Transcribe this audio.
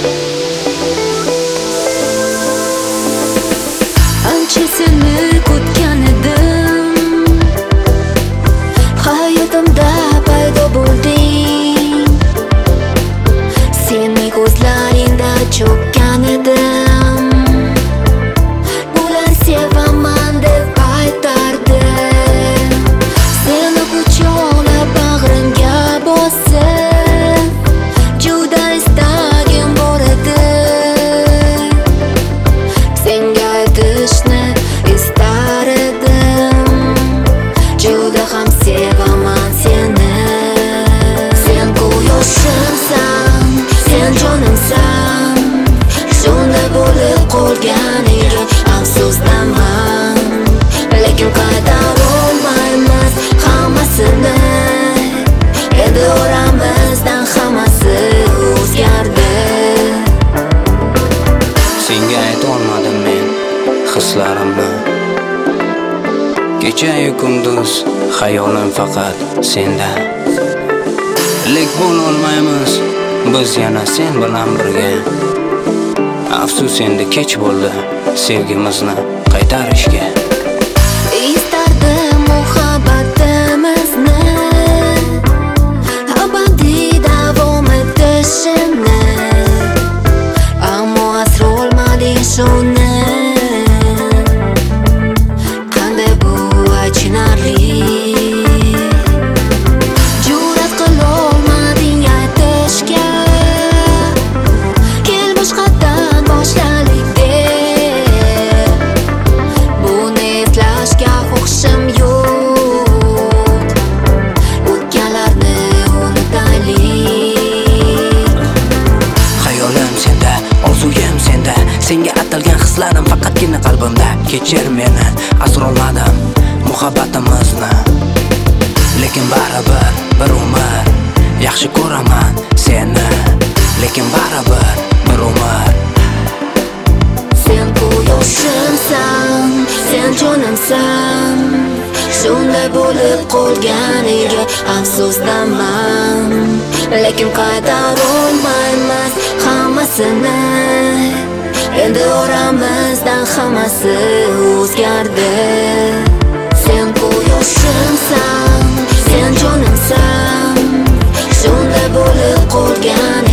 Ancha seni kutgan edim, hayotimda paydo bo'lding. Seni ko'zlaringda cho'kkan edim, bular sevaman deb aytardi. Seni quchoqlab bag'rimga bosib, juda istagim bor edi. Senga aytishni istar edim, juda ham sevaman seni. Sen quyoshimsan, sen jonimsan, shunday bo'lib qolganiga afsusdaman. Lekin qaytarolmaymiz hammasini, endi oramizdan hammasi o'zgardi. Senga aytolmadim men hislarimni, kecha-yu kunduz xayolim faqat senda. Lek bo'lolmaymiz biz yana sen bilan birga. Afsus endi kech bo'ldi sevgimizni qaytarishga. Istardim muhabbatimizni abadiy davom etishini, ammo asrolmading shuni. Qanday bu achinarli, jur'at qilolmading aytishga. Kel boshqatdan boshlaylik deb, buni eslashga hushim yo'q. O'tganlarni unutaylik. Xayolim senda, orzuyim senda, senga atalgan hislarim faqatgina qalbimda. Kechir meni, asrolmadim muhabbatimizni, lekin baribir bir umr yaxshi ko'raman seni. Lekin baribir bir umr. Sen quyoshimsan, sen jonimsan, shunday bo'lib qolganiga afsusdaman. Lekin qaytarolmaymiz hammasini, endi oramizdan hammasi o'zgardi. Sen quyoshimsan, sen jonimsan, shunday bo'lib qolganiga